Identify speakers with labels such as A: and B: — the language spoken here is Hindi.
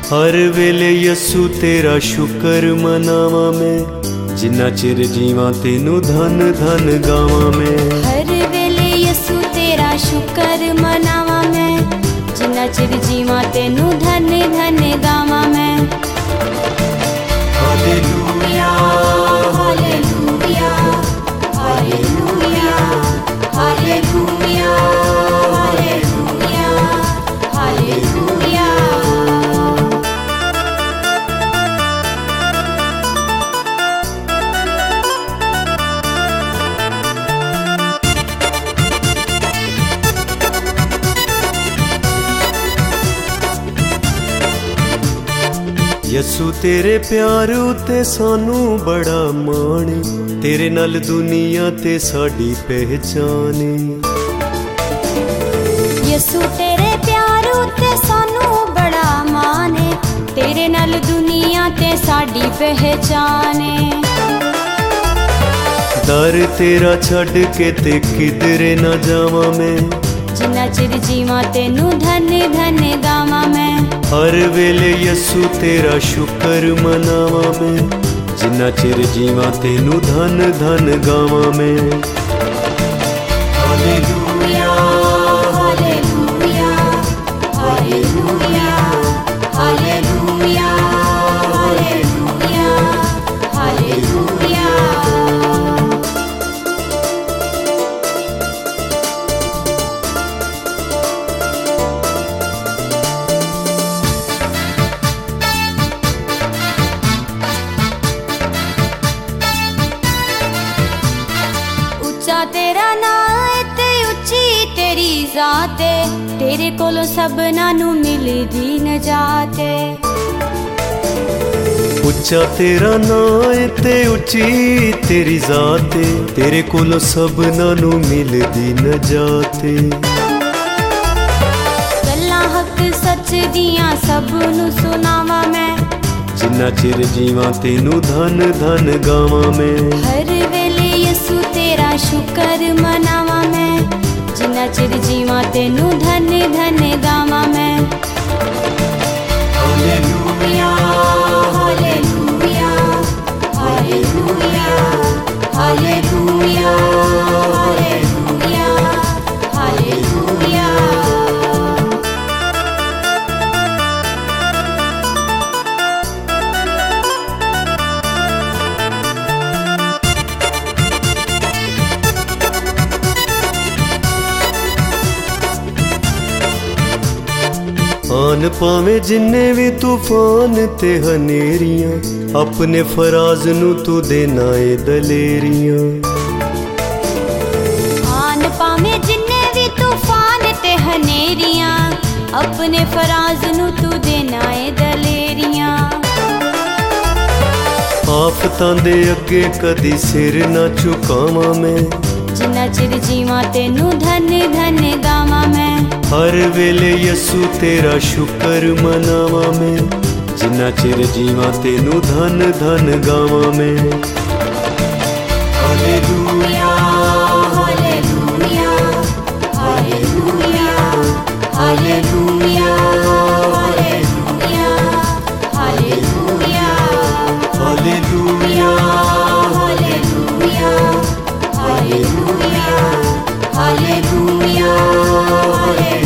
A: हर वेले यसु तेरा शुकर मनावा मैं, जिन्ना चिर जीवा तेनू धन धन गावा मैं।
B: हर वेले यसु तेरा शुकर मनावा मैं, जिन्ना चिर जीवा तेनू धन धन गावा मैं।
A: Hallelujah
B: hallelujah hallelujah hallelujah hallelujah hallelujah.
A: Yesu तेरे प्यार उते सानू बड़ा माण, तेरे नाल दुनिया ते साडी पहचान।
B: यसु तेरे प्यार उते सानू बड़ा मान, तेरे नाल दुनिया ते साडी पहचान।
A: दर तेरा छड़ के ते किधरे ना जावा मैं,
B: जिन्ना चिर जीवा तेनू धन धन गावा मैं।
A: हर वेले यसु तेरा शुकर मनावा मैं, जिन्ना चिर जीवा तेनू धन धन गावा मैं। Hallelujah
B: hallelujah hallelujah hallelujah hallelujah hallelujah. उच्चा तेरा नां ते उच्ची तेरी जात, तेरे कोलों सबना नू मिलदी नजात।
A: उच्चा तेरा नां ते उच्ची तेरी जात, तेरे कोलों सबना नू मिलदी नजात।
B: गल्लां हक सच दियां सब नू सुनावा मैं,
A: जिन्ना चिर जीवा तेनू धन धन गावा मैं।
B: हर वेले यसु तेरा शुकर मनावा मैं, जिन्ना चिर जीवा तेनू धन धन गावा मैं।
A: Hallelujah
B: hallelujah hallelujah hallelujah hallelujah hallelujah.
A: आन पावे जिन्ने भी तूफान ते हनेरियां, अपने फराज नू तू देना ए दलेरियां।
B: आन पावे जिन्ने भी तूफान ते हनेरियां, अपने फराज नू तू देना ए दलेरियां।
A: आफतां दे अगे कदी सिर ना झुकावा मैं,
B: जिन्ना चिर जीवा तेनू धन धन गावा मैं।
A: हर वेले यसु तेरा शुकर मनावा मैं, जिन्ना चिर जीवा तेनू धन धन गावा मैं। Hallelujah
B: hallelujah hallelujah hallelujah hallelujah hallelujah
A: hallelujah
B: hallelujah hallelujah hallelujah hallelujah.